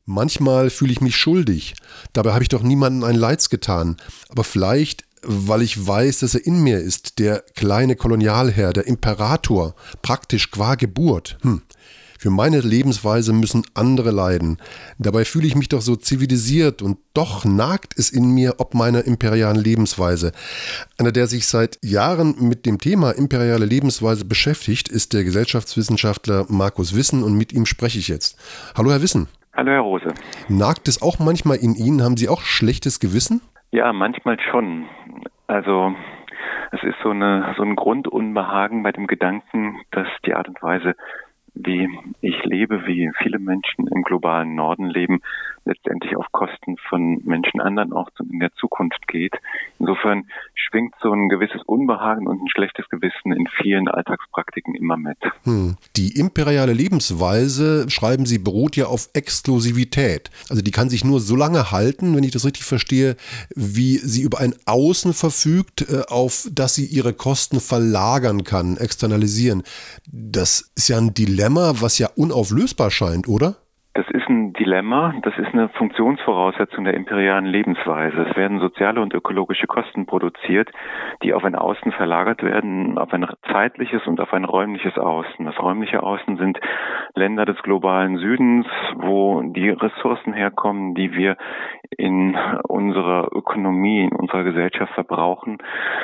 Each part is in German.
Manchmal fühle ich mich schuldig. Dabei habe ich doch niemandem ein Leids getan. Aber vielleicht, weil ich weiß, dass er in mir ist, der kleine Kolonialherr, der Imperator, praktisch qua Geburt. Für meine Lebensweise müssen andere leiden. Dabei fühle ich mich doch so zivilisiert und doch nagt es in mir ob meiner imperialen Lebensweise. Einer, der sich seit Jahren mit dem Thema imperiale Lebensweise beschäftigt, ist der Gesellschaftswissenschaftler Markus Wissen und mit ihm spreche ich jetzt. Hallo Herr Wissen. Hallo Herr Rose. Nagt es auch manchmal in Ihnen? Haben Sie auch schlechtes Gewissen? Ja, manchmal schon. Also es ist so ein Grundunbehagen bei dem Gedanken, dass die Art und Weise, wie ich lebe, wie viele Menschen im globalen Norden leben, letztendlich auf Kosten von Menschen anderen Orts und in der Zukunft geht. Insofern schwingt so ein gewisses Unbehagen und ein schlechtes Gewissen in vielen Alltagspraktiken immer mit. Die imperiale Lebensweise, schreiben Sie, beruht ja auf Exklusivität. Also die kann sich nur so lange halten, wenn ich das richtig verstehe, wie sie über ein Außen verfügt, auf das sie ihre Kosten verlagern kann, externalisieren. Das ist ja ein Dilemma, was ja unauflösbar scheint, oder? Das ist ein Dilemma, das ist eine Funktionsvoraussetzung der imperialen Lebensweise. Es werden soziale und ökologische Kosten produziert, die auf ein Außen verlagert werden, auf ein zeitliches und auf ein räumliches Außen. Das räumliche Außen sind Länder des globalen Südens, wo die Ressourcen herkommen, die wir in unserer Ökonomie, in unserer Gesellschaft verbrauchen,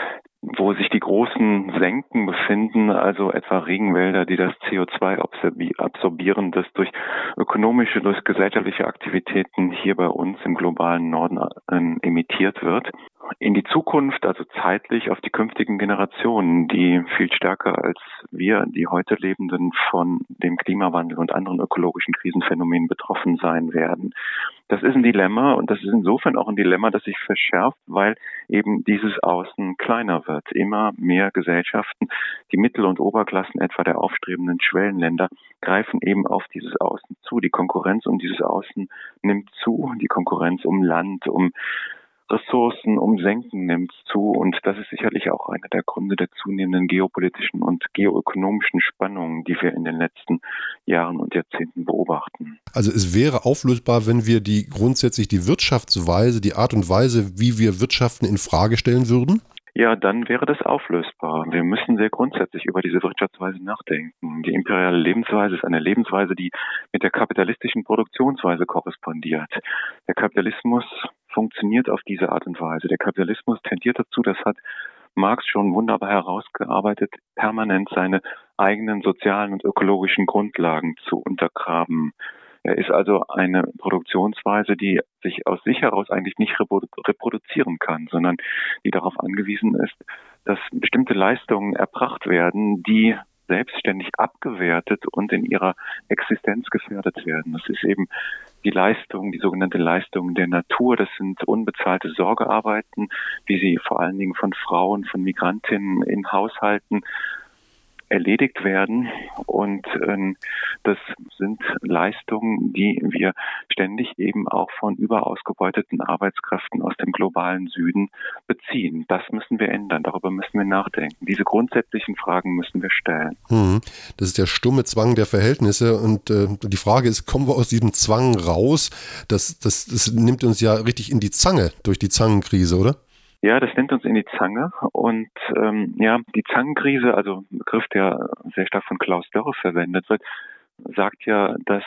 wo sich die großen Senken befinden, also etwa Regenwälder, die das CO2 absorbieren, das durch ökonomische, durch gesellschaftliche Aktivitäten hier bei uns im globalen Norden emittiert wird. In die Zukunft, also zeitlich auf die künftigen Generationen, die viel stärker als wir, die heute Lebenden, von dem Klimawandel und anderen ökologischen Krisenphänomenen betroffen sein werden. Das ist ein Dilemma und das ist insofern auch ein Dilemma, das sich verschärft, weil eben dieses Außen kleiner wird. Immer mehr Gesellschaften, die Mittel- und Oberklassen etwa der aufstrebenden Schwellenländer, greifen eben auf dieses Außen zu. Die Konkurrenz um dieses Außen nimmt zu, die Konkurrenz um Land, um Ressourcen, um Senken nimmt zu und das ist sicherlich auch einer der Gründe der zunehmenden geopolitischen und geoökonomischen Spannungen, die wir in den letzten Jahren und Jahrzehnten beobachten. Also es wäre auflösbar, wenn wir grundsätzlich die Wirtschaftsweise, die Art und Weise, wie wir wirtschaften, in Frage stellen würden? Ja, dann wäre das auflösbar. Wir müssen sehr grundsätzlich über diese Wirtschaftsweise nachdenken. Die imperiale Lebensweise ist eine Lebensweise, die mit der kapitalistischen Produktionsweise korrespondiert. Der Kapitalismus funktioniert auf diese Art und Weise. Der Kapitalismus tendiert dazu, das hat Marx schon wunderbar herausgearbeitet, permanent seine eigenen sozialen und ökologischen Grundlagen zu untergraben. Er ist also eine Produktionsweise, die sich aus sich heraus eigentlich nicht reproduzieren kann, sondern die darauf angewiesen ist, dass bestimmte Leistungen erbracht werden, die selbstständig abgewertet und in ihrer Existenz gefährdet werden. Das ist eben die Leistung, die sogenannte Leistung der Natur. Das sind unbezahlte Sorgearbeiten, wie sie vor allen Dingen von Frauen, von Migrantinnen in Haushalten erledigt werden und das sind Leistungen, die wir ständig eben auch von überausgebeuteten Arbeitskräften aus dem globalen Süden beziehen. Das müssen wir ändern, darüber müssen wir nachdenken. Diese grundsätzlichen Fragen müssen wir stellen. Das ist der stumme Zwang der Verhältnisse und die Frage ist, kommen wir aus diesem Zwang raus? Das nimmt uns ja richtig in die Zange durch die Zangenkrise, oder? Ja, das nimmt uns in die Zange und die Zangenkrise, also ein Begriff, der sehr stark von Klaus Dörre verwendet wird, sagt ja, dass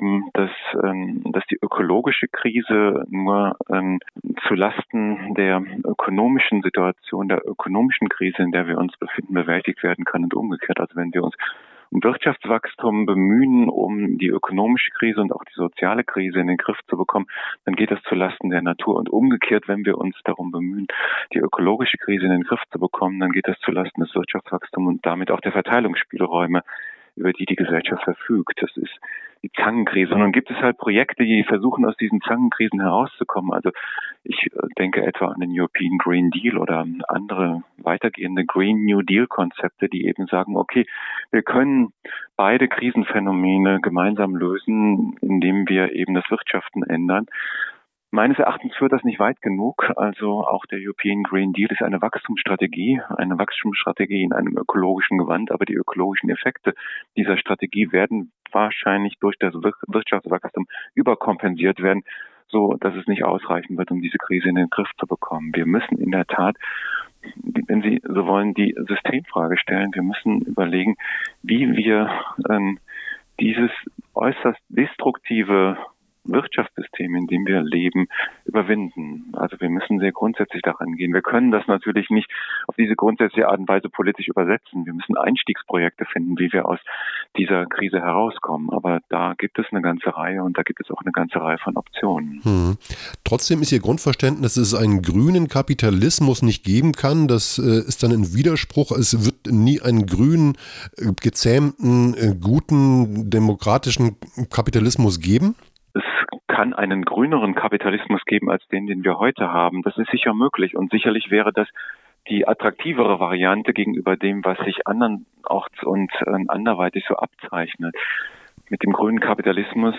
die ökologische Krise nur zu Lasten der ökonomischen Situation, der ökonomischen Krise, in der wir uns befinden, bewältigt werden kann und umgekehrt. Also wenn wir uns um Wirtschaftswachstum bemühen, um die ökonomische Krise und auch die soziale Krise in den Griff zu bekommen, dann geht das zulasten der Natur. Und umgekehrt, wenn wir uns darum bemühen, die ökologische Krise in den Griff zu bekommen, dann geht das zulasten des Wirtschaftswachstums und damit auch der Verteilungsspielräume, über die Gesellschaft verfügt. Das ist die Zangenkrise. Und dann gibt es halt Projekte, die versuchen, aus diesen Zangenkrisen herauszukommen. Also ich denke etwa an den European Green Deal oder andere weitergehende Green New Deal Konzepte, die eben sagen, okay, wir können beide Krisenphänomene gemeinsam lösen, indem wir eben das Wirtschaften ändern. Meines Erachtens führt das nicht weit genug. Also auch der European Green Deal ist eine Wachstumsstrategie in einem ökologischen Gewand. Aber die ökologischen Effekte dieser Strategie werden wahrscheinlich durch das Wirtschaftswachstum überkompensiert werden, so dass es nicht ausreichen wird, um diese Krise in den Griff zu bekommen. Wir müssen in der Tat, wenn Sie so wollen, die Systemfrage stellen. Wir müssen überlegen, wie wir dieses äußerst destruktive Wirtschaftssystem, in dem wir leben, überwinden. Also wir müssen sehr grundsätzlich daran gehen. Wir können das natürlich nicht auf diese grundsätzliche Art und Weise politisch übersetzen. Wir müssen Einstiegsprojekte finden, wie wir aus dieser Krise herauskommen. Aber da gibt es eine ganze Reihe und da gibt es auch eine ganze Reihe von Optionen. Trotzdem ist Ihr Grundverständnis, dass es einen grünen Kapitalismus nicht geben kann. Das ist dann ein Widerspruch. Es wird nie einen grünen, gezähmten, guten, demokratischen Kapitalismus geben. Es kann einen grüneren Kapitalismus geben als den wir heute haben. Das ist sicher möglich und sicherlich wäre das die attraktivere Variante gegenüber dem, was sich andernorts und anderweitig so abzeichnet. Mit dem grünen Kapitalismus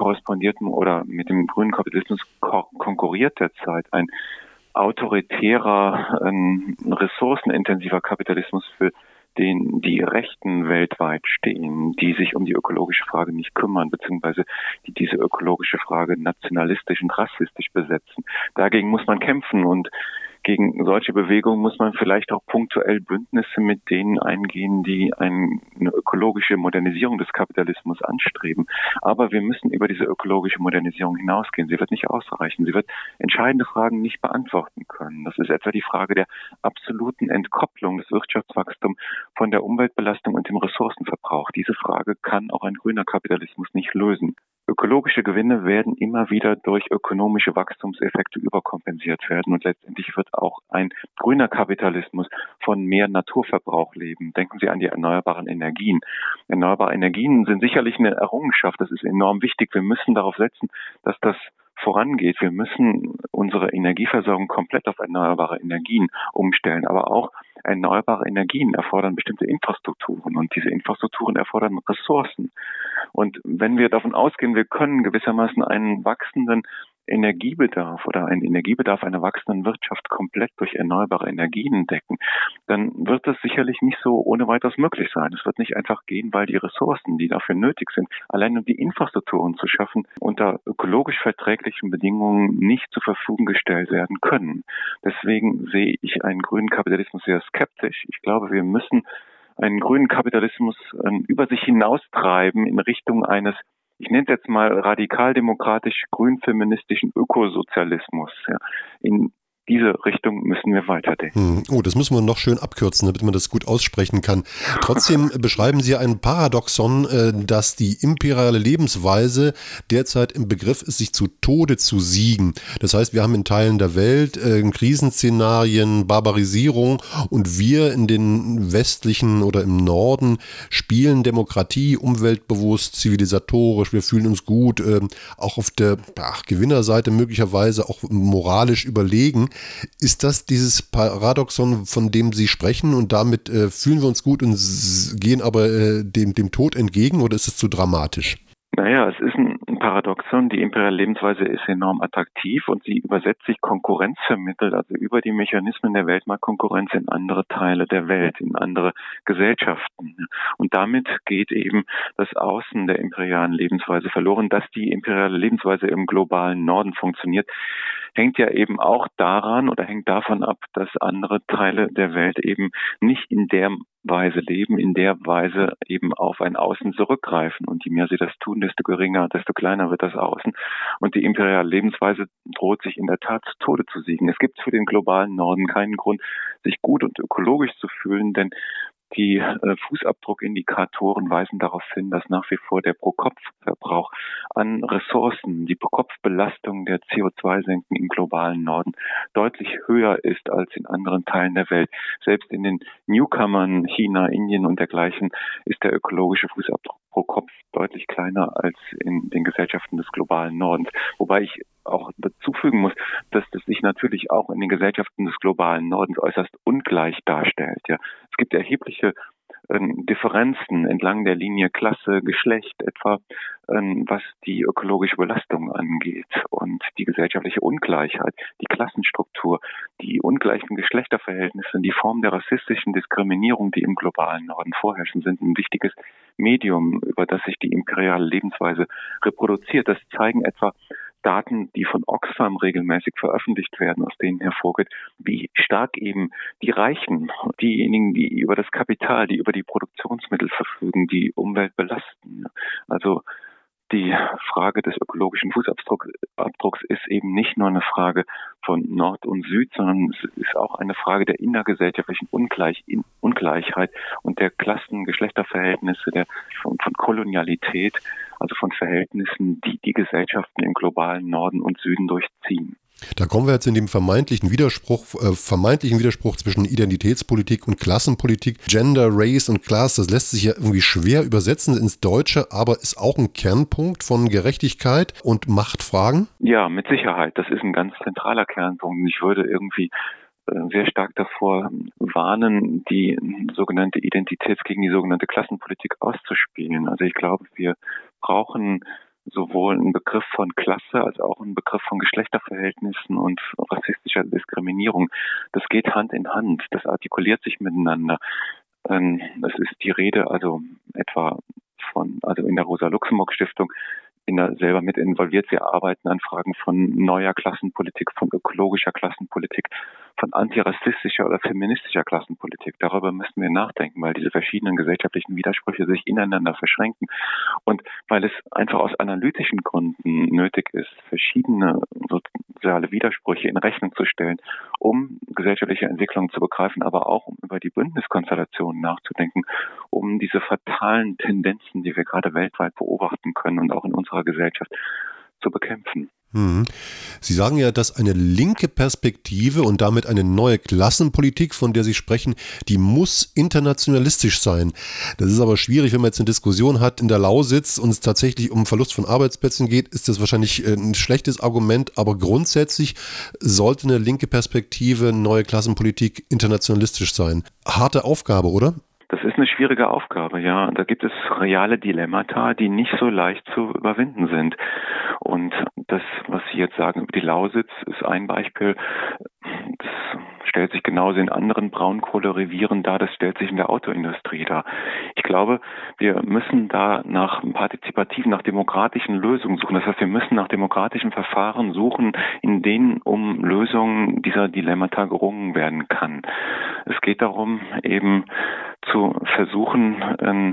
mit dem grünen Kapitalismus konkurriert derzeit ein autoritärer, ressourcenintensiver Kapitalismus, für den die Rechten weltweit stehen, die sich um die ökologische Frage nicht kümmern, beziehungsweise die diese ökologische Frage nationalistisch und rassistisch besetzen. Dagegen muss man kämpfen und gegen solche Bewegungen muss man vielleicht auch punktuell Bündnisse mit denen eingehen, die eine ökologische Modernisierung des Kapitalismus anstreben. Aber wir müssen über diese ökologische Modernisierung hinausgehen. Sie wird nicht ausreichen. Sie wird entscheidende Fragen nicht beantworten können. Das ist etwa die Frage der absoluten Entkopplung des Wirtschaftswachstums von der Umweltbelastung und dem Ressourcenverbrauch. Diese Frage kann auch ein grüner Kapitalismus nicht lösen. Ökologische Gewinne werden immer wieder durch ökonomische Wachstumseffekte überkompensiert werden und letztendlich wird auch ein grüner Kapitalismus von mehr Naturverbrauch leben. Denken Sie an die erneuerbaren Energien. Erneuerbare Energien sind sicherlich eine Errungenschaft, das ist enorm wichtig. Wir müssen darauf setzen, dass das vorangeht. Wir müssen unsere Energieversorgung komplett auf erneuerbare Energien umstellen, aber auch erneuerbare Energien erfordern bestimmte Infrastrukturen und diese Infrastrukturen erfordern Ressourcen. Und wenn wir davon ausgehen, wir können gewissermaßen einen wachsenden Energiebedarf oder einen Energiebedarf einer wachsenden Wirtschaft komplett durch erneuerbare Energien decken, dann wird das sicherlich nicht so ohne weiteres möglich sein. Es wird nicht einfach gehen, weil die Ressourcen, die dafür nötig sind, allein um die Infrastrukturen zu schaffen, unter ökologisch verträglichen Bedingungen nicht zur Verfügung gestellt werden können. Deswegen sehe ich einen grünen Kapitalismus sehr skeptisch. Ich glaube, wir müssen einen grünen Kapitalismus über sich hinaustreiben in Richtung eines, ich nenne es jetzt mal radikaldemokratisch grünfeministischen Ökosozialismus. Ja. In diese Richtung müssen wir weiterdenken. Oh, das müssen wir noch schön abkürzen, damit man das gut aussprechen kann. Trotzdem beschreiben Sie ein Paradoxon, dass die imperiale Lebensweise derzeit im Begriff ist, sich zu Tode zu siegen. Das heißt, wir haben in Teilen der Welt Krisenszenarien, Barbarisierung und wir in den westlichen oder im Norden spielen Demokratie, umweltbewusst, zivilisatorisch, wir fühlen uns gut, auch auf der Gewinnerseite möglicherweise auch moralisch überlegen. Ist das dieses Paradoxon, von dem Sie sprechen und damit fühlen wir uns gut und gehen aber dem Tod entgegen oder ist es zu dramatisch? Naja, es ist ein Paradoxon. Die imperiale Lebensweise ist enorm attraktiv und sie übersetzt sich konkurrenzvermittelt, also über die Mechanismen der Weltmarktkonkurrenz in andere Teile der Welt, in andere Gesellschaften. Und damit geht eben das Außen der imperialen Lebensweise verloren. Dass die imperiale Lebensweise im globalen Norden funktioniert, hängt ja eben auch daran oder hängt davon ab, dass andere Teile der Welt eben nicht in der Weise leben, in der Weise eben auf ein Außen zurückgreifen. Und je mehr sie das tun, desto geringer, desto kleiner wird das Außen. Und die imperiale Lebensweise droht sich in der Tat zu Tode zu siegen. Es gibt für den globalen Norden keinen Grund, sich gut und ökologisch zu fühlen, denn die Fußabdruckindikatoren weisen darauf hin, dass nach wie vor der Pro-Kopf-Verbrauch an Ressourcen, die Pro-Kopf-Belastung der CO2-Senken im globalen Norden deutlich höher ist als in anderen Teilen der Welt. Selbst in den Newcomern, China, Indien und dergleichen, ist der ökologische Fußabdruck pro Kopf deutlich kleiner als in den Gesellschaften des globalen Nordens. Wobei ich auch dazu fügen muss, dass das sich natürlich auch in den Gesellschaften des globalen Nordens äußerst ungleich darstellt. Ja. Es gibt erhebliche Differenzen entlang der Linie Klasse, Geschlecht, etwa was die ökologische Belastung angeht und die gesellschaftliche Ungleichheit, die Klassenstruktur, die ungleichen Geschlechterverhältnisse, die Form der rassistischen Diskriminierung, die im globalen Norden vorherrschen, sind ein wichtiges Medium, über das sich die imperiale Lebensweise reproduziert. Das zeigen etwa Daten, die von Oxfam regelmäßig veröffentlicht werden, aus denen hervorgeht, wie stark eben die Reichen, diejenigen, die über das Kapital, die über die Produktionsmittel verfügen, die Umwelt belasten. Also die Frage des ökologischen Fußabdrucks ist eben nicht nur eine Frage von Nord und Süd, sondern es ist auch eine Frage der innergesellschaftlichen Ungleichheit und der Geschlechterverhältnisse, von Kolonialität, also von Verhältnissen, die die Gesellschaften im globalen Norden und Süden durchziehen. Da kommen wir jetzt in dem vermeintlichen Widerspruch zwischen Identitätspolitik und Klassenpolitik. Gender, Race und Class, das lässt sich ja irgendwie schwer übersetzen ins Deutsche, aber ist auch ein Kernpunkt von Gerechtigkeit und Machtfragen? Ja, mit Sicherheit. Das ist ein ganz zentraler Kernpunkt. Ich würde irgendwie sehr stark davor warnen, die sogenannte gegen die sogenannte Klassenpolitik auszuspielen. Also ich glaube, wir brauchen sowohl einen Begriff von Klasse als auch einen Begriff von Geschlechterverhältnissen und rassistischer Diskriminierung. Das geht Hand in Hand, das artikuliert sich miteinander. Es ist die Rede also etwa also in der Rosa-Luxemburg-Stiftung, bin da selber mit involviert. Wir arbeiten an Fragen von neuer Klassenpolitik, von ökologischer Klassenpolitik, von antirassistischer oder feministischer Klassenpolitik. Darüber müssen wir nachdenken, weil diese verschiedenen gesellschaftlichen Widersprüche sich ineinander verschränken und weil es einfach aus analytischen Gründen nötig ist, verschiedene soziale Widersprüche in Rechnung zu stellen, um gesellschaftliche Entwicklungen zu begreifen, aber auch um über die Bündniskonstellationen nachzudenken, um diese fatalen Tendenzen, die wir gerade weltweit beobachten können und auch in unserer Gesellschaft zu bekämpfen. Sie sagen ja, dass eine linke Perspektive und damit eine neue Klassenpolitik, von der Sie sprechen, die muss internationalistisch sein. Das ist aber schwierig, wenn man jetzt eine Diskussion hat in der Lausitz und es tatsächlich um Verlust von Arbeitsplätzen geht, ist das wahrscheinlich ein schlechtes Argument, aber grundsätzlich sollte eine linke Perspektive, neue Klassenpolitik internationalistisch sein. Harte Aufgabe, oder? Das ist eine schwierige Aufgabe, ja. Da gibt es reale Dilemmata, die nicht so leicht zu überwinden sind. Und das, was Sie jetzt sagen über die Lausitz, ist ein Beispiel. Das stellt sich genauso in anderen Braunkohlerevieren dar, das stellt sich in der Autoindustrie dar. Ich glaube, wir müssen da nach partizipativen, nach demokratischen Lösungen suchen. Das heißt, wir müssen nach demokratischen Verfahren suchen, in denen um Lösungen dieser Dilemmata gerungen werden kann. Es geht darum, eben zu versuchen,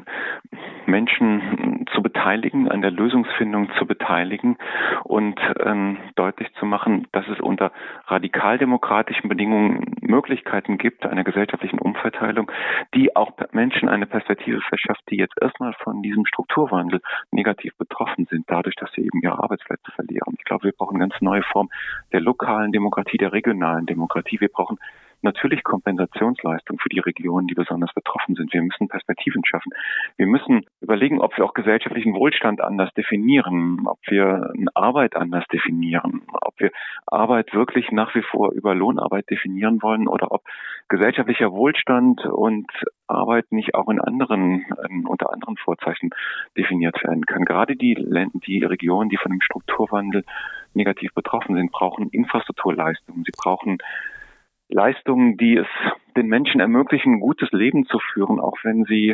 Menschen zu beteiligen, an der Lösungsfindung zu beteiligen und deutlich zu machen, dass es unter radikaldemokratischen Bedingungen Möglichkeiten gibt, einer gesellschaftlichen Umverteilung, die auch Menschen eine Perspektive verschafft, die jetzt erstmal von diesem Strukturwandel negativ betroffen sind, dadurch, dass sie eben ihre Arbeitsplätze verlieren. Ich glaube, wir brauchen eine ganz neue Form der lokalen Demokratie, der regionalen Demokratie. Wir brauchen natürlich Kompensationsleistung für die Regionen, die besonders betroffen sind. Wir müssen Perspektiven schaffen. Wir müssen überlegen, ob wir auch gesellschaftlichen Wohlstand anders definieren, ob wir Arbeit anders definieren, ob wir Arbeit wirklich nach wie vor über Lohnarbeit definieren wollen oder ob gesellschaftlicher Wohlstand und Arbeit nicht auch unter anderen Vorzeichen definiert werden kann. Gerade die Regionen, die von dem Strukturwandel negativ betroffen sind, brauchen Infrastrukturleistungen. Sie brauchen Leistungen, die es den Menschen ermöglichen, ein gutes Leben zu führen, auch wenn sie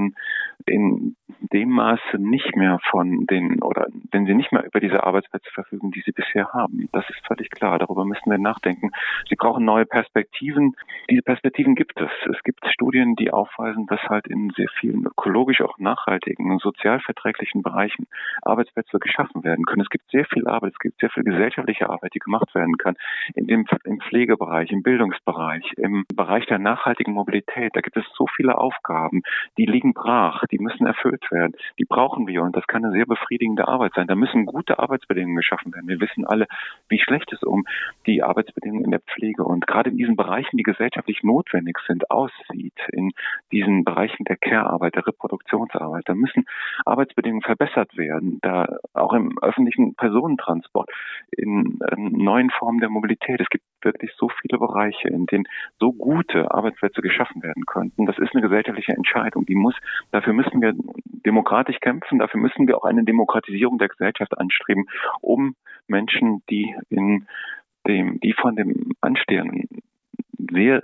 in dem Maße nicht mehr wenn sie nicht mehr über diese Arbeitsplätze verfügen, die sie bisher haben. Das ist völlig klar. Darüber müssen wir nachdenken. Sie brauchen neue Perspektiven. Diese Perspektiven gibt es. Es gibt Studien, die aufweisen, dass halt in sehr vielen ökologisch auch nachhaltigen und sozial verträglichen Bereichen Arbeitsplätze geschaffen werden können. Es gibt sehr viel Arbeit, es gibt sehr viel gesellschaftliche Arbeit, die gemacht werden kann. Im Pflegebereich, im Bildungsbereich, im Bereich der nachhaltigen Mobilität. Da gibt es so viele Aufgaben, die liegen brach, die müssen erfüllt werden. Die brauchen wir und das kann eine sehr befriedigende Arbeit sein. Da müssen gute Arbeitsbedingungen geschaffen werden. Wir wissen alle, wie schlecht es um die Arbeitsbedingungen in der Pflege und gerade in diesen Bereichen, die gesellschaftlich notwendig sind, aussieht. In diesen Bereichen der Care-Arbeit, der Reproduktionsarbeit. Da müssen Arbeitsbedingungen verbessert werden. Da auch im öffentlichen Personentransport, in neuen Formen der Mobilität. Es gibt wirklich so viele Bereiche, in denen so gute Arbeitsplätze geschaffen werden könnten. Das ist eine gesellschaftliche Entscheidung. Dafür müssen wir demokratisch kämpfen. Dafür müssen wir auch eine Demokratisierung der Gesellschaft anstreben, um Menschen, die von dem anstehenden sehr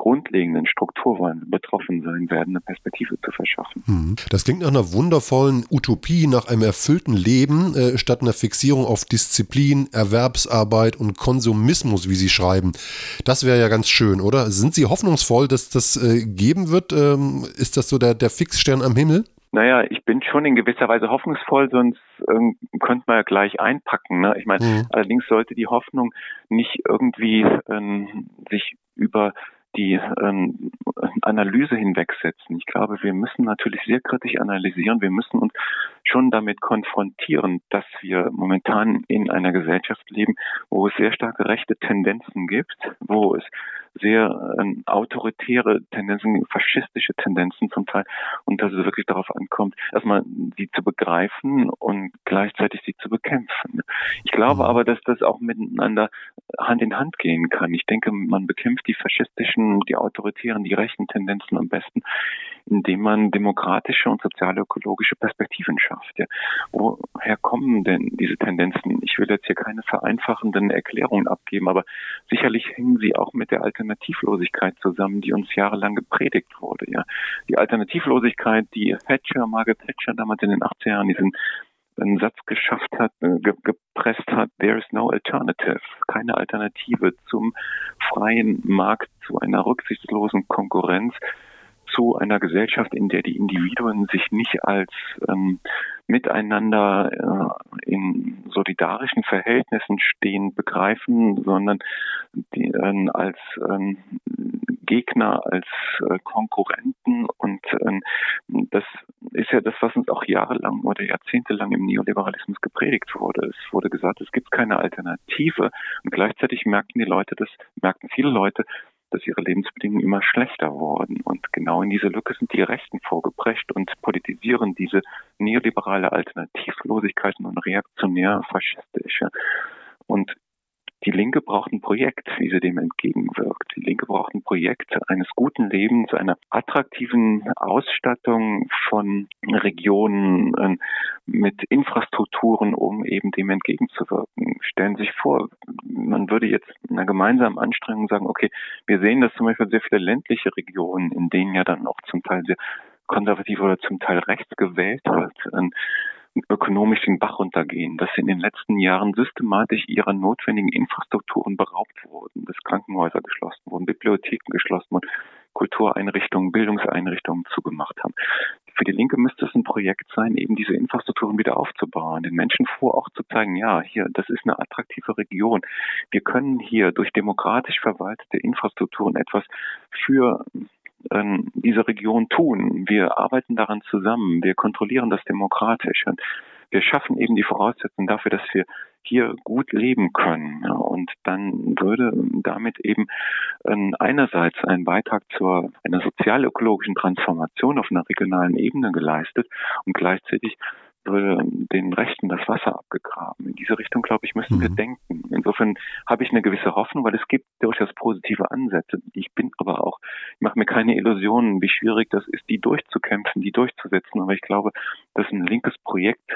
grundlegenden Strukturwandel betroffen sein werden, eine Perspektive zu verschaffen. Das klingt nach einer wundervollen Utopie, nach einem erfüllten Leben, statt einer Fixierung auf Disziplin, Erwerbsarbeit und Konsumismus, wie Sie schreiben. Das wäre ja ganz schön, oder? Sind Sie hoffnungsvoll, dass das geben wird? Ist das so der Fixstern am Himmel? Naja, ich bin schon in gewisser Weise hoffnungsvoll, sonst könnte man ja gleich einpacken. Ne? Ich meine, allerdings sollte die Hoffnung nicht irgendwie sich über die Analyse hinwegsetzen. Ich glaube, wir müssen natürlich sehr kritisch analysieren. Wir müssen uns schon damit konfrontieren, dass wir momentan in einer Gesellschaft leben, wo es sehr starke rechte Tendenzen gibt, wo es sehr autoritäre Tendenzen, faschistische Tendenzen zum Teil, und dass es wirklich darauf ankommt, erstmal sie zu begreifen und gleichzeitig sie zu bekämpfen. Ich glaube aber, dass das auch miteinander Hand in Hand gehen kann. Ich denke, man bekämpft die faschistischen, die autoritären, die rechten Tendenzen am besten, indem man demokratische und sozial-ökologische Perspektiven schafft. Ja. Woher kommen denn diese Tendenzen? Ich will jetzt hier keine vereinfachenden Erklärungen abgeben, aber sicherlich hängen sie auch mit der Alternativlosigkeit zusammen, die uns jahrelang gepredigt wurde. Ja. Die Alternativlosigkeit, die Margaret Thatcher damals in den 80er Jahren diesen einen Satz geschafft hat, gepresst hat, there is no alternative, keine Alternative zum freien Markt, zu einer rücksichtslosen Konkurrenz, zu einer Gesellschaft, in der die Individuen sich nicht als miteinander in solidarischen Verhältnissen stehen begreifen, sondern als Gegner, als Konkurrenten. Und das ist ja das, was uns auch jahrelang oder jahrzehntelang im Neoliberalismus gepredigt wurde. Es wurde gesagt, es gibt keine Alternative, und gleichzeitig merkten viele Leute, dass ihre Lebensbedingungen immer schlechter wurden. Und genau in diese Lücke sind die Rechten vorgeprescht und politisieren diese neoliberale Alternativlosigkeit und reaktionär faschistische. Und die Linke braucht ein Projekt, wie sie dem entgegenwirkt. Die Linke braucht ein Projekt eines guten Lebens, einer attraktiven Ausstattung von Regionen mit Infrastrukturen, um eben dem entgegenzuwirken. Stellen Sie sich vor, man würde jetzt in einer gemeinsamen Anstrengung sagen, okay, wir sehen, dass zum Beispiel sehr viele ländliche Regionen, in denen ja dann auch zum Teil sehr konservativ oder zum Teil rechts gewählt wird, ökonomisch den Bach runtergehen, dass sie in den letzten Jahren systematisch ihrer notwendigen Infrastrukturen beraubt wurden, dass Krankenhäuser geschlossen wurden, Bibliotheken geschlossen wurden, Kultureinrichtungen, Bildungseinrichtungen zugemacht haben. Für die Linke müsste es ein Projekt sein, eben diese Infrastrukturen wieder aufzubauen, den Menschen vor Ort zu zeigen, ja, hier, das ist eine attraktive Region. Wir können hier durch demokratisch verwaltete Infrastrukturen etwas für diese Region tun. Wir arbeiten daran zusammen. Wir kontrollieren das demokratisch. Und wir schaffen eben die Voraussetzungen dafür, dass wir hier gut leben können. Ja, und dann würde damit eben einerseits ein Beitrag zu einer sozial-ökologischen Transformation auf einer regionalen Ebene geleistet und gleichzeitig würde den Rechten das Wasser abgegraben. In diese Richtung, glaube ich, müssen wir denken. Insofern habe ich eine gewisse Hoffnung, weil es gibt durchaus positive Ansätze. Ich mache mir keine Illusionen, wie schwierig das ist, die durchzukämpfen, die durchzusetzen. Aber ich glaube, dass ein linkes Projekt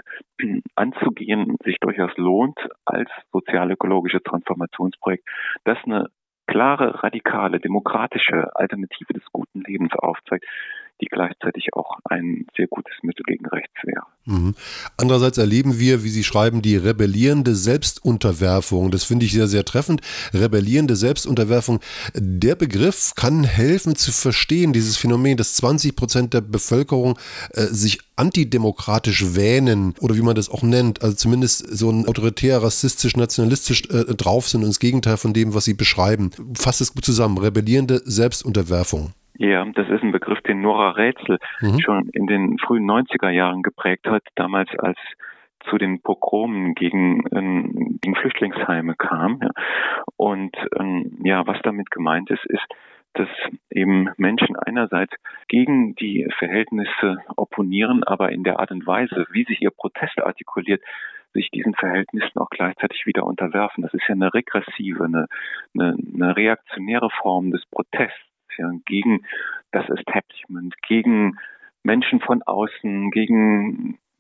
anzugehen sich durchaus lohnt als sozial-ökologisches Transformationsprojekt, das eine klare, radikale, demokratische Alternative des guten Lebens aufzeigt, die gleichzeitig auch ein sehr gutes Mittel gegen rechts wäre. Andererseits erleben wir, wie Sie schreiben, die rebellierende Selbstunterwerfung. Das finde ich sehr, sehr treffend. Rebellierende Selbstunterwerfung. Der Begriff kann helfen zu verstehen, dieses Phänomen, dass 20% der Bevölkerung sich antidemokratisch wähnen oder wie man das auch nennt, also zumindest so ein autoritär, rassistisch, nationalistisch drauf sind und das Gegenteil von dem, was Sie beschreiben. Fasst es gut zusammen. Rebellierende Selbstunterwerfung. Ja, das ist ein Begriff, den Nora Rätzel schon in den frühen 90er Jahren geprägt hat, damals als zu den Pogromen gegen Flüchtlingsheime kam. Ja. Und was damit gemeint ist, dass eben Menschen einerseits gegen die Verhältnisse opponieren, aber in der Art und Weise, wie sich ihr Protest artikuliert, sich diesen Verhältnissen auch gleichzeitig wieder unterwerfen. Das ist ja eine regressive, eine reaktionäre Form des Protests. Ja, gegen das Establishment, gegen Menschen von außen, gegen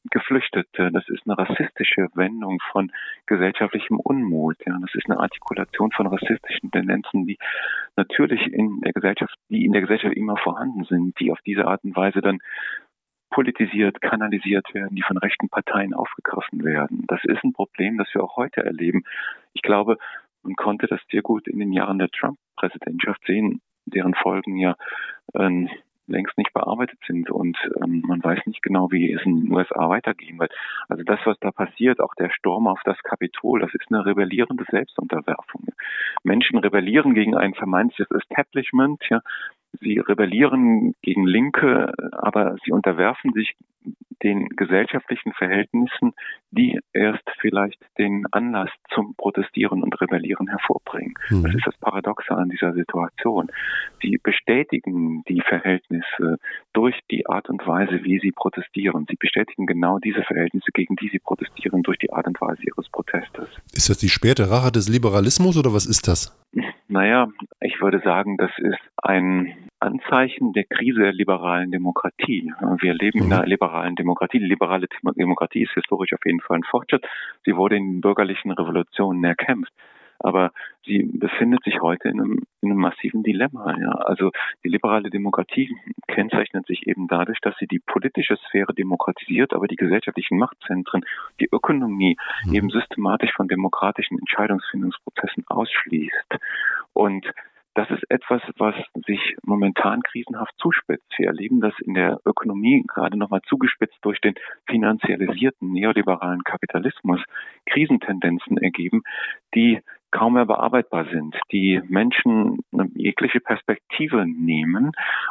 Geflüchtete. Das ist eine rassistische Wendung von gesellschaftlichem Unmut. Ja, das ist eine Artikulation von rassistischen Tendenzen, die natürlich in der Gesellschaft immer vorhanden sind, die auf diese Art und Weise dann politisiert, kanalisiert werden, die von rechten Parteien aufgegriffen werden. Das ist ein Problem, das wir auch heute erleben. Ich glaube, man konnte das sehr gut in den Jahren der Trump-Präsidentschaft sehen, deren Folgen ja längst nicht bearbeitet sind und man weiß nicht genau, wie es in den USA weitergehen wird. Also das, was da passiert, auch der Sturm auf das Kapitol, das ist eine rebellierende Selbstunterwerfung. Menschen rebellieren gegen ein vermeintliches Establishment, ja. Sie rebellieren gegen Linke, aber sie unterwerfen sich den gesellschaftlichen Verhältnissen, die erst vielleicht den Anlass zum Protestieren und Rebellieren hervorbringen. Das ist das Paradoxe an dieser Situation. Sie bestätigen die Verhältnisse durch die Art und Weise, wie sie protestieren. Sie bestätigen genau diese Verhältnisse, gegen die sie protestieren, durch die Art und Weise ihres Protestes. Ist das die späte Rache des Liberalismus oder was ist das? Naja, ich würde sagen, das ist ein Anzeichen der Krise der liberalen Demokratie. Wir leben in einer liberalen Demokratie. Die liberale Demokratie ist historisch auf jeden Fall ein Fortschritt. Sie wurde in bürgerlichen Revolutionen erkämpft. Aber sie befindet sich heute in einem massiven Dilemma. Ja. Also die liberale Demokratie kennzeichnet sich eben dadurch, dass sie die politische Sphäre demokratisiert, aber die gesellschaftlichen Machtzentren, die Ökonomie eben systematisch von demokratischen Entscheidungsfindungsprozessen ausschließt. Und das ist etwas, was sich momentan krisenhaft zuspitzt. Wir erleben das in der Ökonomie gerade nochmal zugespitzt durch den finanzialisierten neoliberalen Kapitalismus. Krisentendenzen ergeben, die kaum mehr bearbeitbar sind, die Menschen jegliche Perspektive nehmen,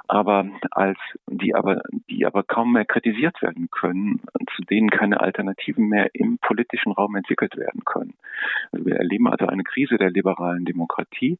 die aber kaum mehr kritisiert werden können, zu denen keine Alternativen mehr im politischen Raum entwickelt werden können. Also wir erleben also eine Krise der liberalen Demokratie,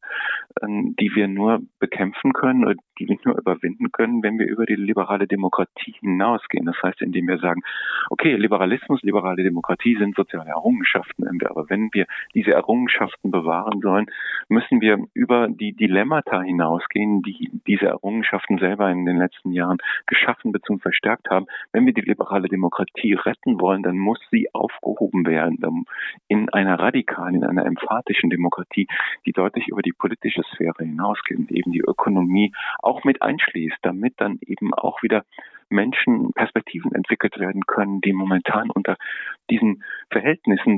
die wir nur bekämpfen können oder die wir nur überwinden können, wenn wir über die liberale Demokratie hinausgehen. Das heißt, indem wir sagen, okay, Liberalismus, liberale Demokratie sind soziale Errungenschaften, aber wenn wir diese Errungenschaften bewahren sollen, müssen wir über die Dilemmata hinausgehen, die diese Errungenschaften selber in den letzten Jahren geschaffen bzw. verstärkt haben. Wenn wir die liberale Demokratie retten wollen, dann muss sie aufgehoben werden in einer radikalen, in einer emphatischen Demokratie, die deutlich über die politische Sphäre hinausgeht und eben die Ökonomie auch mit einschließt, damit dann eben auch wieder Menschen Perspektiven entwickelt werden können, die momentan unter diesen Verhältnissen,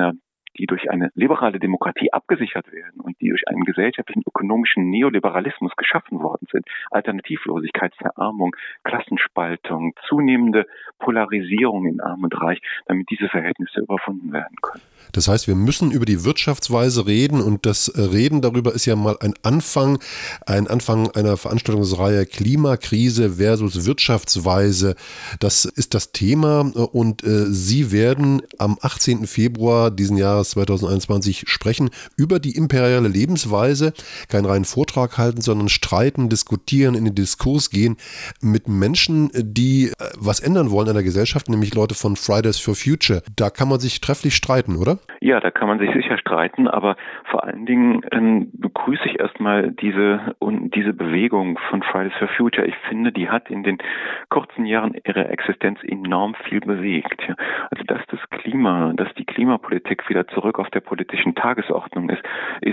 die durch eine liberale Demokratie abgesichert werden und die durch einen gesellschaftlichen, ökonomischen Neoliberalismus geschaffen worden sind. Alternativlosigkeit, Verarmung, Klassenspaltung, zunehmende Polarisierung in Arm und Reich, damit diese Verhältnisse überwunden werden können. Das heißt, wir müssen über die Wirtschaftsweise reden und das Reden darüber ist ja mal ein Anfang einer Veranstaltungsreihe Klimakrise versus Wirtschaftsweise. Das ist das Thema und Sie werden am 18. Februar diesen Jahres 2021 sprechen über die imperiale Lebensweise, keinen reinen Vortrag halten, sondern streiten, diskutieren, in den Diskurs gehen mit Menschen, die was ändern wollen in der Gesellschaft, nämlich Leute von Fridays for Future. Da kann man sich trefflich streiten, oder? Ja, da kann man sich sicher streiten, aber vor allen Dingen begrüße ich erstmal diese Bewegung von Fridays for Future. Ich finde, die hat in den kurzen Jahren ihrer Existenz enorm viel bewegt. Ja. Also dass die Klimapolitik wieder zurück auf der politischen Tagesordnung ist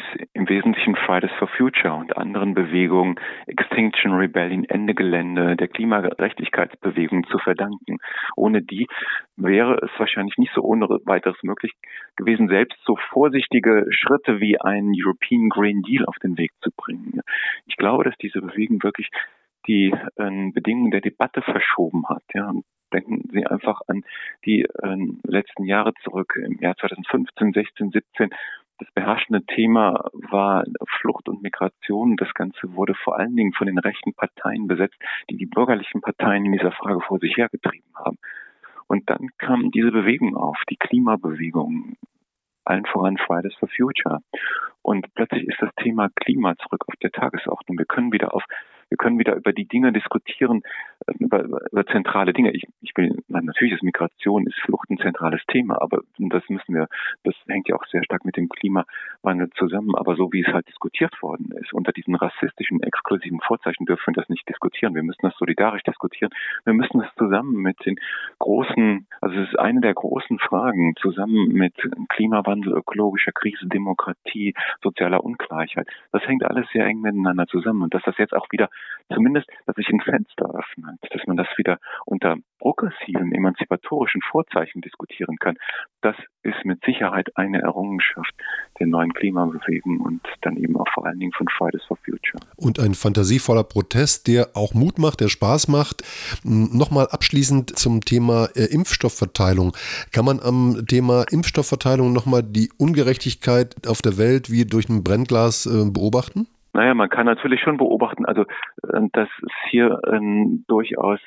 im Wesentlichen Fridays for Future und anderen Bewegungen, Extinction Rebellion, Ende Gelände, der Klimagerechtigkeitsbewegung zu verdanken. Ohne die wäre es wahrscheinlich nicht so ohne weiteres möglich gewesen, selbst so vorsichtige Schritte wie einen European Green Deal auf den Weg zu bringen. Ich glaube, dass diese Bewegung wirklich die Bedingungen der Debatte verschoben hat. Ja. Denken Sie einfach an die letzten Jahre zurück, im Jahr 2015, 16, 17. Das beherrschende Thema war Flucht und Migration. Das Ganze wurde vor allen Dingen von den rechten Parteien besetzt, die bürgerlichen Parteien in dieser Frage vor sich hergetrieben haben. Und dann kam diese Bewegung auf, die Klimabewegung, allen voran Fridays for Future. Und plötzlich ist das Thema Klima zurück auf der Tagesordnung. Wir können wieder über die Dinge diskutieren, über zentrale Dinge. Natürlich ist Migration, ist Flucht ein zentrales Thema, aber das hängt ja auch sehr stark mit dem Klimawandel zusammen. Aber so wie es halt diskutiert worden ist, unter diesen rassistischen, exklusiven Vorzeichen dürfen wir das nicht diskutieren. Wir müssen das solidarisch diskutieren. Wir müssen das zusammen mit den großen, also es ist eine der großen Fragen, zusammen mit Klimawandel, ökologischer Krise, Demokratie, sozialer Ungleichheit. Das hängt alles sehr eng miteinander zusammen. Und dass das jetzt auch wieder, zumindest, dass sich ein Fenster öffnet, dass man das wieder unter progressiven, emanzipatorischen Vorzeichen diskutieren kann, das ist mit Sicherheit eine Errungenschaft der neuen Klimabewegung und dann eben auch vor allen Dingen von Fridays for Future. Und ein fantasievoller Protest, der auch Mut macht, der Spaß macht. Nochmal abschließend zum Thema Impfstoffverteilung. Kann man am Thema Impfstoffverteilung nochmal die Ungerechtigkeit auf der Welt wie durch ein Brennglas beobachten? Naja, man kann natürlich schon beobachten, also dass es hier durchaus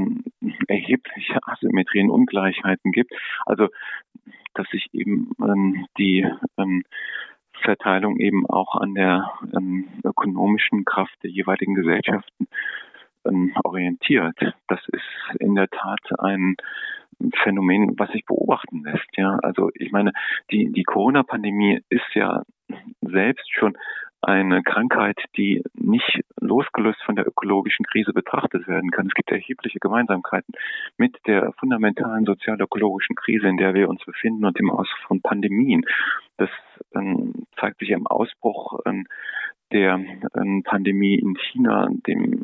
erhebliche Asymmetrien, Ungleichheiten gibt. Also dass sich eben die Verteilung eben auch an der ökonomischen Kraft der jeweiligen Gesellschaften orientiert. Das ist in der Tat ein Phänomen, was sich beobachten lässt. Ja, also ich meine, die Corona-Pandemie ist ja selbst schon eine Krankheit, die nicht losgelöst von der ökologischen Krise betrachtet werden kann. Es gibt erhebliche Gemeinsamkeiten mit der fundamentalen sozial-ökologischen Krise, in der wir uns befinden und dem Ausbruch von Pandemien. Das zeigt sich im Ausbruch der Pandemie in China, dem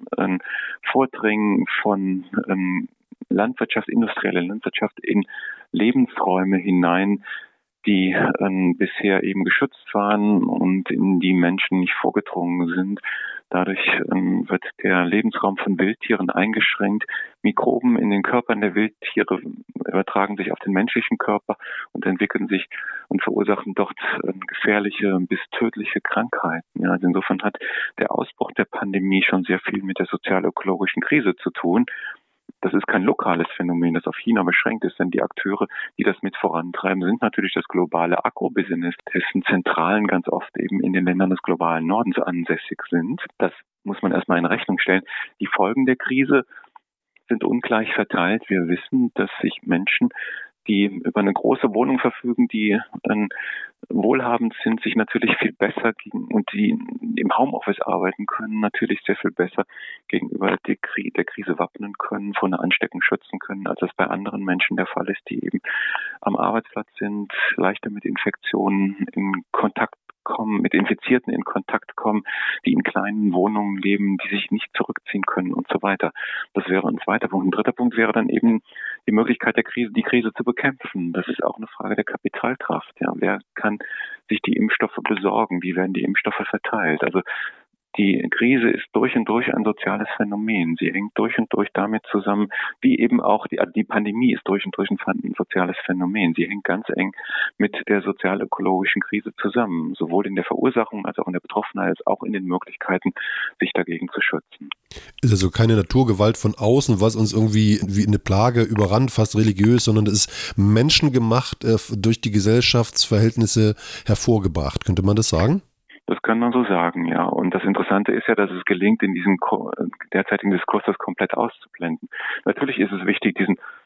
Vordringen von Landwirtschaft, industrielle Landwirtschaft in Lebensräume hinein, die bisher eben geschützt waren und in die Menschen nicht vorgedrungen sind. Dadurch wird der Lebensraum von Wildtieren eingeschränkt. Mikroben in den Körpern der Wildtiere übertragen sich auf den menschlichen Körper und entwickeln sich und verursachen dort gefährliche bis tödliche Krankheiten. Ja, also insofern hat der Ausbruch der Pandemie schon sehr viel mit der sozial-ökologischen Krise zu tun. Das ist kein lokales Phänomen, das auf China beschränkt ist, denn die Akteure, die das mit vorantreiben, sind natürlich das globale Agrobusiness, dessen Zentralen ganz oft eben in den Ländern des globalen Nordens ansässig sind. Das muss man erstmal in Rechnung stellen. Die Folgen der Krise sind ungleich verteilt. Wir wissen, dass sich Menschen, die über eine große Wohnung verfügen, die wohlhabend sind, sich natürlich viel besser und die im Homeoffice arbeiten können, natürlich sehr viel besser gegenüber der Krise wappnen können, vor einer Ansteckung schützen können, als es bei anderen Menschen der Fall ist, die eben am Arbeitsplatz sind, leichter mit Infektionen in Kontakt kommen, mit Infizierten in Kontakt kommen, die in kleinen Wohnungen leben, die sich nicht zurückziehen können und so weiter. Das wäre ein zweiter Punkt. Ein dritter Punkt wäre dann eben die Möglichkeit die Krise zu bekämpfen. Das ist auch eine Frage der Kapitalkraft. Ja, wer kann sich die Impfstoffe besorgen? Wie werden die Impfstoffe verteilt? Also die Krise ist durch und durch ein soziales Phänomen. Sie hängt durch und durch damit zusammen, wie eben auch die Pandemie ist durch und durch ein soziales Phänomen. Sie hängt ganz eng mit der sozial-ökologischen Krise zusammen, sowohl in der Verursachung als auch in der Betroffenheit, als auch in den Möglichkeiten, sich dagegen zu schützen. Ist also keine Naturgewalt von außen, was uns irgendwie wie eine Plage überrannt, fast religiös, sondern es ist menschengemacht, durch die Gesellschaftsverhältnisse hervorgebracht. Könnte man das sagen? Das kann man so sagen, ja. Und das Interessante ist ja, dass es gelingt, in diesem derzeitigen Diskurs das komplett auszublenden. Natürlich ist es wichtig,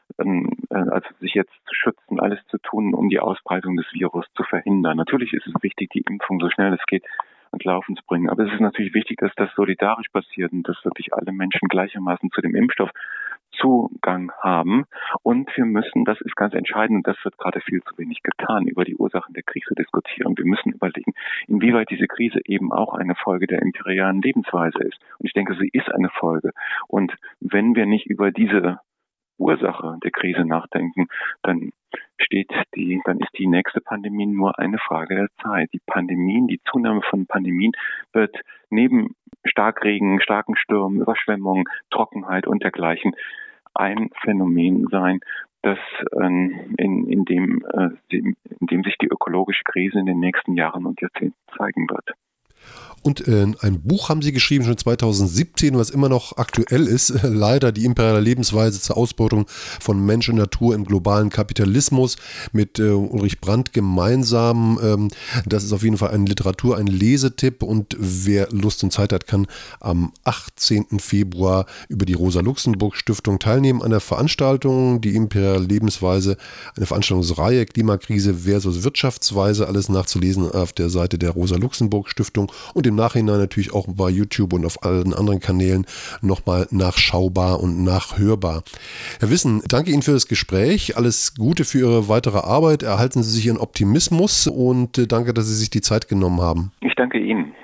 also sich jetzt zu schützen, alles zu tun, um die Ausbreitung des Virus zu verhindern. Natürlich ist es wichtig, die Impfung so schnell es geht ans Laufen zu bringen. Aber es ist natürlich wichtig, dass das solidarisch passiert und dass wirklich alle Menschen gleichermaßen zu dem Impfstoff Zugang haben. Und wir müssen, das ist ganz entscheidend, und das wird gerade viel zu wenig getan, über die Ursachen der Krise diskutieren. Wir müssen überlegen, inwieweit diese Krise eben auch eine Folge der imperialen Lebensweise ist. Und ich denke, sie ist eine Folge. Und wenn wir nicht über diese Ursache der Krise nachdenken, dann ist die nächste Pandemie nur eine Frage der Zeit. Die Zunahme von Pandemien wird neben Starkregen, starken Stürmen, Überschwemmungen, Trockenheit und dergleichen ein Phänomen sein, das in dem sich die ökologische Krise in den nächsten Jahren und Jahrzehnten zeigen wird. Und ein Buch haben Sie geschrieben, schon 2017, was immer noch aktuell ist. Leider die imperiale Lebensweise zur Ausbeutung von Mensch und Natur im globalen Kapitalismus mit Ulrich Brandt gemeinsam. Das ist auf jeden Fall eine Literatur, ein Lesetipp. Und wer Lust und Zeit hat, kann am 18. Februar über die Rosa-Luxemburg-Stiftung teilnehmen an der Veranstaltung, die imperiale Lebensweise, eine Veranstaltungsreihe, Klimakrise versus Wirtschaftsweise, alles nachzulesen auf der Seite der Rosa-Luxemburg-Stiftung und im Nachhinein natürlich auch bei YouTube und auf allen anderen Kanälen nochmal nachschaubar und nachhörbar. Herr Wissen, danke Ihnen für das Gespräch, alles Gute für Ihre weitere Arbeit, erhalten Sie sich Ihren Optimismus und danke, dass Sie sich die Zeit genommen haben. Ich danke Ihnen.